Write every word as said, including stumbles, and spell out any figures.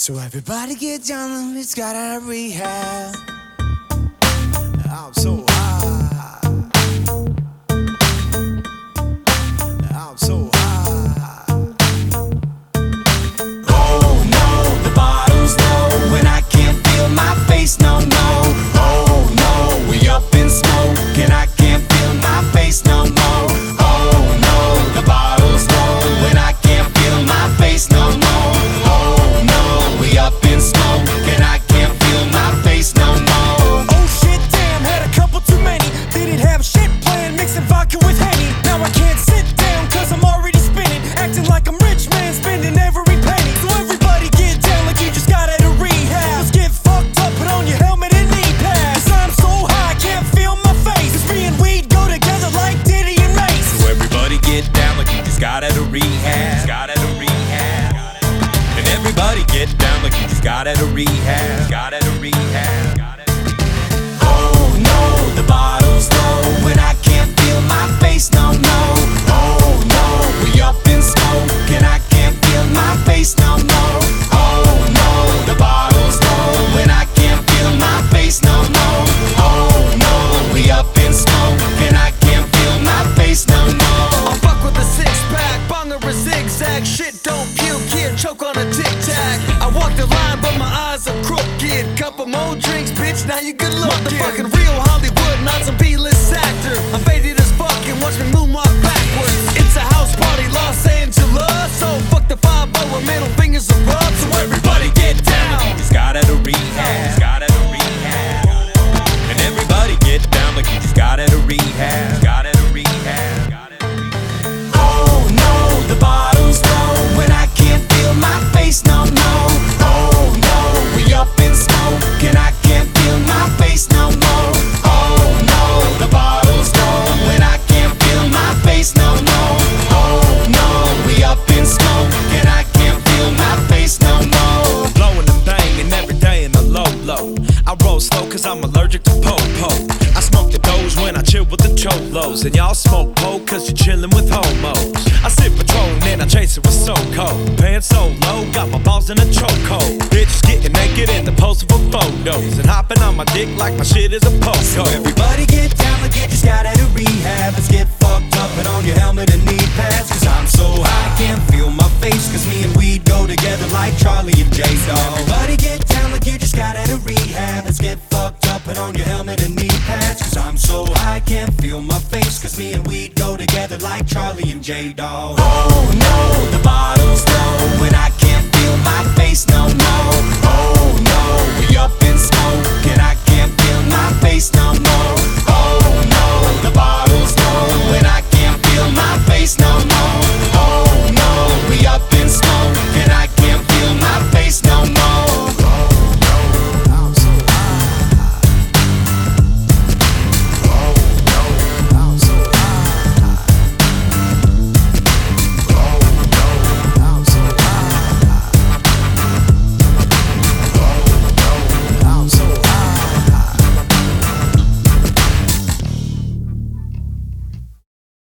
So everybody get down, it's got out of rehab. I'm so high. I'm so high. Oh no, the bottle's low when I can't feel my face, no, no. Oh no, we up in smoke and I can't feel my face no more. Oh no, the bottle's low when I can't feel my face no more. Oh no, we up in smoke and I can't feel my face no more. Oh shit, damn, had a couple too many. Didn't have shit planned, mixing vodka with Henny. Now I can't sit down cause I'm already spinning, acting like I'm rich man, spending every penny. So everybody get down like you just got out of rehab. Let's get fucked up, put on your helmet and knee pads. Cause I'm so high, can't feel my face. Cause me and weed go together like Diddy and Mace. So everybody get down like you just got out of rehab. Got out of rehab. And everybody get down like you just got out of rehab. Got out of rehab. Oh no, the bottle's low when I can't feel my face, no, no. Oh no, we up in smoke and I can't feel my face no more. Oh no, the bottle's low when I can't feel my face no more. Oh no, we up in smoke and I can't feel my face no more. I fuck with a six pack, bong or a zigzag. Shit don't puke here, choke on a tic tac. I walk the line but my eyes are crooked. Couple more drinks, bitch, now you good looking. Motherfucking real Hollywood, not some B-list actor. I'm faded as fuck and watch me moonwalk backwards. It's a house party, Los Angeles. So fuck the five oh and middle fingers are up. So everybody get down. Just got out of rehab. Got out of rehab. And everybody get down like you just got out of rehab. Got out of rehab. Oh no, the bottle's low when I can't feel my face, no, no. Oh no, we up in smoke and I can't feel my face no more. Oh no, the bottle's low when I can't feel my face no more. Oh no, we up in smoke and I can't feel my face no more. Blowing and banging every day in the low low. I roll slow cause I'm allergic to po-po. I smoke the doge when I chill with the cholos. And y'all smoke po cause you're chillin' with homos. I sip Patron and I chase it with so cold. Pants so low, got my balls in a chokehold. Bitches getting naked in the post for photos. And hopping on my dick like my shit is a So post. everybody get down like you just got out of rehab. Let's get fucked up and on your helmet and knee pads. Cause I'm so high, I can't feel my face. Cause me and weed go together like Charlie and J Dog. Everybody get down like you just got out of rehab. Let's get fucked up and on your helmet and knee pads. Cause I'm so high, I can't feel my face. Cause me and weed go together like Charlie and J Dog. Oh no, the bottle's low when I can't feel my face no